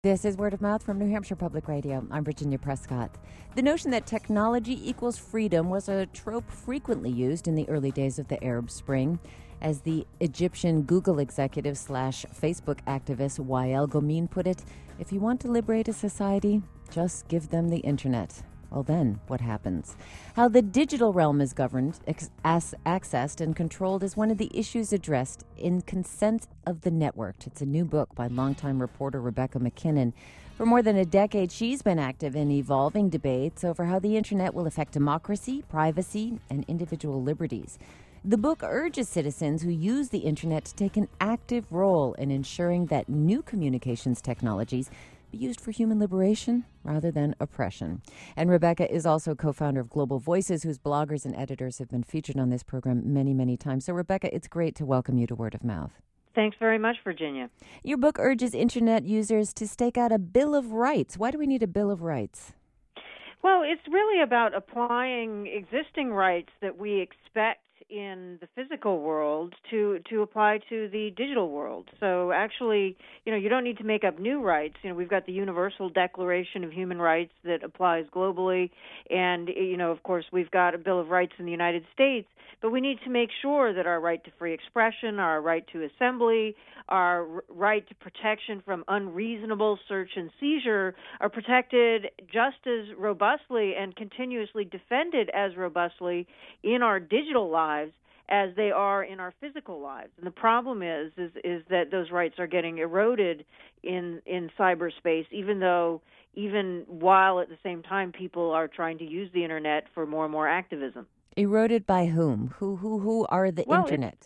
This is Word of Mouth from New Hampshire Public Radio. I'm Virginia Prescott. The notion that technology equals freedom was a trope frequently used in the early days of the Arab Spring. As the Egyptian Google executive slash Facebook activist Wael Ghomein put it, if you want to liberate a society, just give them the internet. Well, then, what happens? How the digital realm is governed, accessed, and controlled is one of the issues addressed in Consent of the Networked. It's a new book by longtime reporter Rebecca MacKinnon. For more than a decade, she's been active in evolving debates over how the internet will affect democracy, privacy, and individual liberties. The book urges citizens who use the internet to take an active role in ensuring that new communications technologies be used for human liberation rather than oppression. And Rebecca is also co-founder of Global Voices, whose bloggers and editors have been featured on this program many, many times. So, Rebecca, it's great to welcome you to Word of Mouth. Thanks very much, Virginia. Your book urges internet users to stake out a Bill of Rights. Why do we need a Bill of Rights? Well, it's really about applying existing rights that we expect in the physical world to apply to the digital world. So actually, you don't need to make up new rights. We've got the Universal Declaration of Human Rights that applies globally, and of course, we've got a Bill of Rights in the United States. But we need to make sure that our right to free expression, our right to assembly, our right to protection from unreasonable search and seizure are protected just as robustly and continuously defended as robustly in our digital lives as they are in our physical lives. And the problem is that those rights are getting eroded in cyberspace, even while at the same time people are trying to use the internet for more and more activism. Eroded by whom? Who are the internet?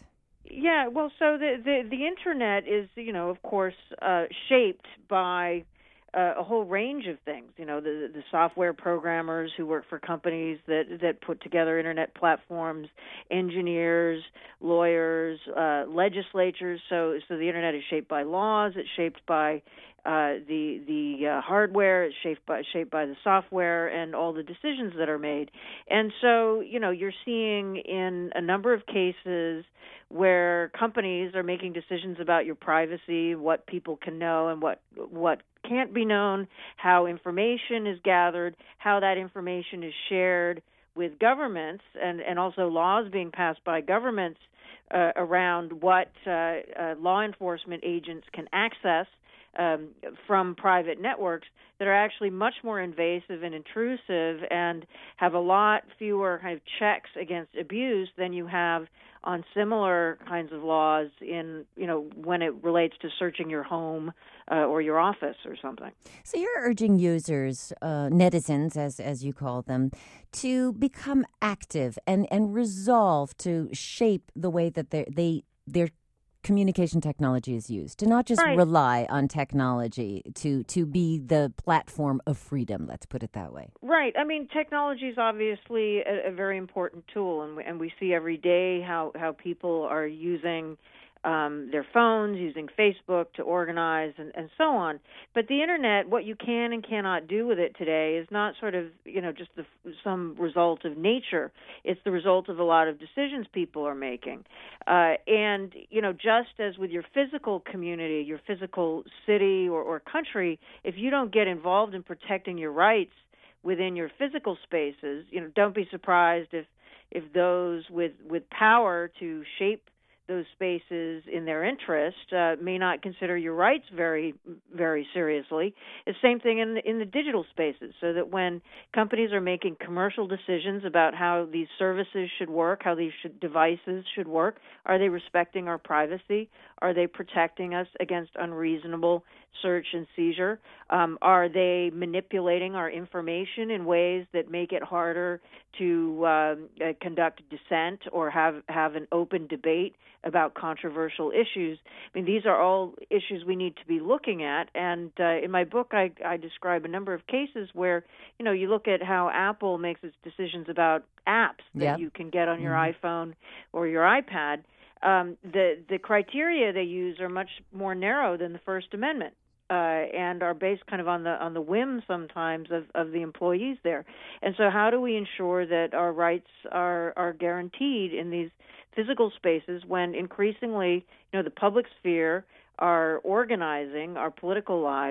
So the internet is, of course, shaped by a whole range of things. The software programmers who work for companies that put together internet platforms, engineers, lawyers, legislatures. So the internet is shaped by laws. It's shaped by the hardware. It's shaped by the software and all the decisions that are made. And so you're seeing in a number of cases where companies are making decisions about your privacy, what people can know and what can't be known, how information is gathered, how that information is shared with governments, and also laws being passed by governments around what law enforcement agents can access from private networks that are actually much more invasive and intrusive and have a lot fewer kind of checks against abuse than you have on similar kinds of laws in, when it relates to searching your home or your office or something. So you're urging users, netizens, as you call them, to become active and resolve to shape the way that their communication technology is used, to not just rely on technology to be the platform of freedom, let's put it that way. Right. I mean, technology is obviously a very important tool, and we see every day how people are using their phones, using Facebook to organize and so on. But the internet, what you can and cannot do with it today is not sort of, just some result of nature. It's the result of a lot of decisions people are making. And just as with your physical community, your physical city or country, if you don't get involved in protecting your rights within your physical spaces, don't be surprised if those with power to shape those spaces in their interest may not consider your rights very, very seriously. It's the same thing in the digital spaces, so that when companies are making commercial decisions about how these services should work, how these devices should work, are they respecting our privacy? Are they protecting us against unreasonable search and seizure? Are they manipulating our information in ways that make it harder to conduct dissent or have an open debate about controversial issues? I mean, these are all issues we need to be looking at. And in my book, I describe a number of cases where, you look at how Apple makes its decisions about apps that you can get on your iPhone or your iPad. The criteria they use are much more narrow than the First Amendment. And are based kind of on the whim sometimes of the employees there. And so how do we ensure that our rights are guaranteed in these physical spaces when increasingly, the public sphere are organizing our political lives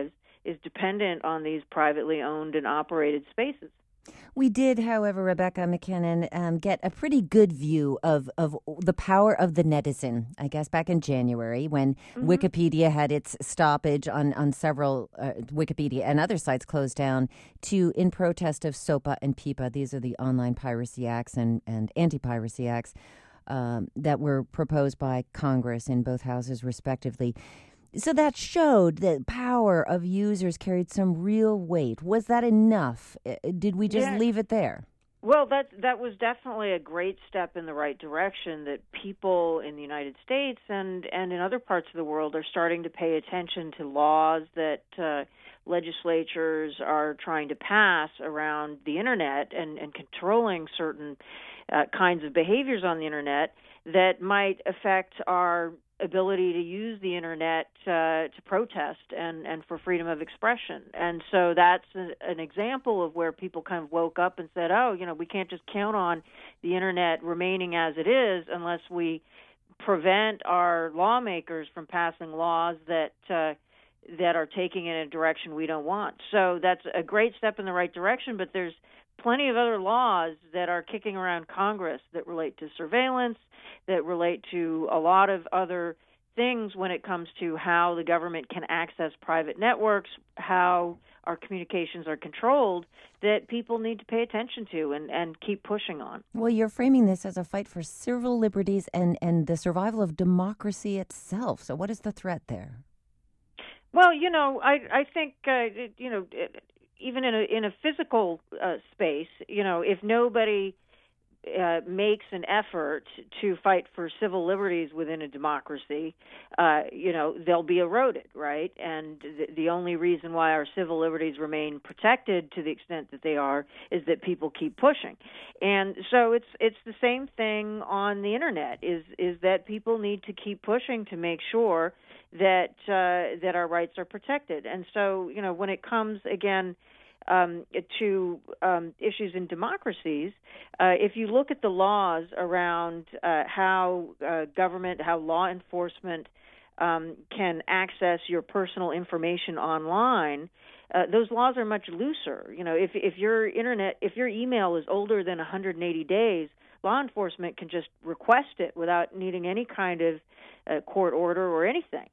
is dependent on these privately owned and operated spaces. We did, however, Rebecca McKinnon, get a pretty good view of the power of the netizen, I guess, back in January when Wikipedia had its stoppage on several Wikipedia and other sites closed down in protest of SOPA and PIPA. These are the online piracy acts and anti-piracy acts that were proposed by Congress in both houses, respectively. So that showed that power of users carried some real weight. Was that enough? Did we just leave it there? Well, that was definitely a great step in the right direction, that people in the United States and in other parts of the world are starting to pay attention to laws that legislatures are trying to pass around the Internet and controlling certain kinds of behaviors on the Internet that might affect our ability to use the Internet to protest and for freedom of expression. And so that's an example of where people kind of woke up and said, oh, we can't just count on the Internet remaining as it is unless we prevent our lawmakers from passing laws that are taking it in a direction we don't want. So that's a great step in the right direction, but there's plenty of other laws that are kicking around Congress that relate to surveillance, that relate to a lot of other things when it comes to how the government can access private networks, how our communications are controlled, that people need to pay attention to and keep pushing on. Well, you're framing this as a fight for civil liberties and the survival of democracy itself. So what is the threat there? Well, I think, even in a physical space, if nobody makes an effort to fight for civil liberties within a democracy, they'll be eroded, right? And the only reason why our civil liberties remain protected to the extent that they are is that people keep pushing. And so it's the same thing on the Internet, is that people need to keep pushing to make sure that our rights are protected. And so, when it comes, again, to issues in democracies, if you look at the laws around how law enforcement can access your personal information online, those laws are much looser. If your email is older than 180 days, law enforcement can just request it without needing any kind of court order or anything.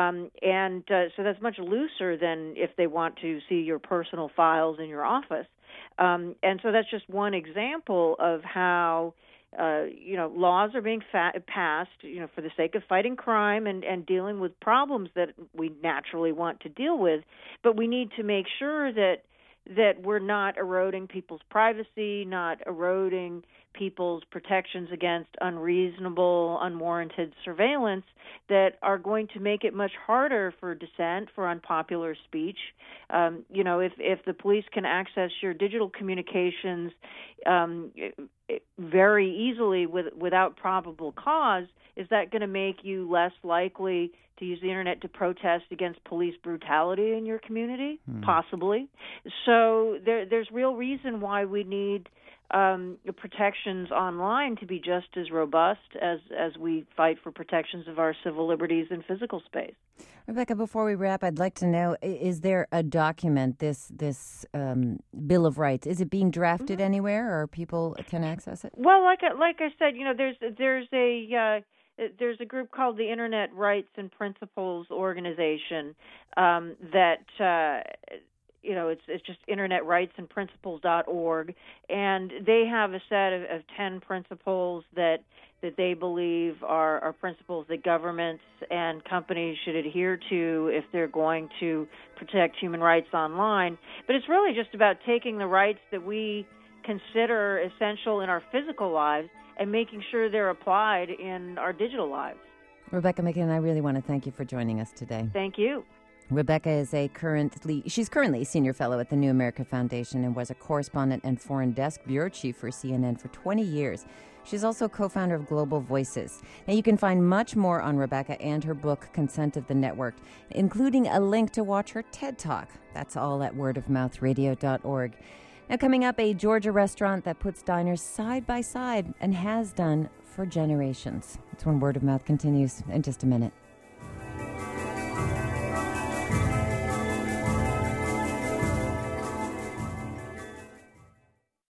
So that's much looser than if they want to see your personal files in your office. And so that's just one example of how, laws are being passed, for the sake of fighting crime and dealing with problems that we naturally want to deal with. But we need to make sure that we're not eroding people's privacy, not eroding people's protections against unreasonable, unwarranted surveillance that are going to make it much harder for dissent, for unpopular speech. If the police can access your digital communications very easily without probable cause, is that going to make you less likely to use the Internet to protest against police brutality in your community? Possibly. So there's real reason why we need protections online to be just as robust as we fight for protections of our civil liberties in physical space. Rebecca, before we wrap, I'd like to know, is there a document, this Bill of Rights, is it being drafted anywhere or people can access it? Well, like I said, there's a group called the Internet Rights and Principles Organization that it's just internetrightsandprinciples.org, and they have a set of 10 principles that they believe are principles that governments and companies should adhere to if they're going to protect human rights online. But it's really just about taking the rights that we consider essential in our physical lives and making sure they're applied in our digital lives. Rebecca McKinnon, I really want to thank you for joining us today. Thank you. Rebecca is she's currently a senior fellow at the New America Foundation and was a correspondent and foreign desk bureau chief for CNN for 20 years. She's also co-founder of Global Voices. Now, you can find much more on Rebecca and her book, Consent of the Network, including a link to watch her TED Talk. That's all at wordofmouthradio.org. Now, coming up, a Georgia restaurant that puts diners side by side and has done for generations. It's when Word of Mouth continues in just a minute.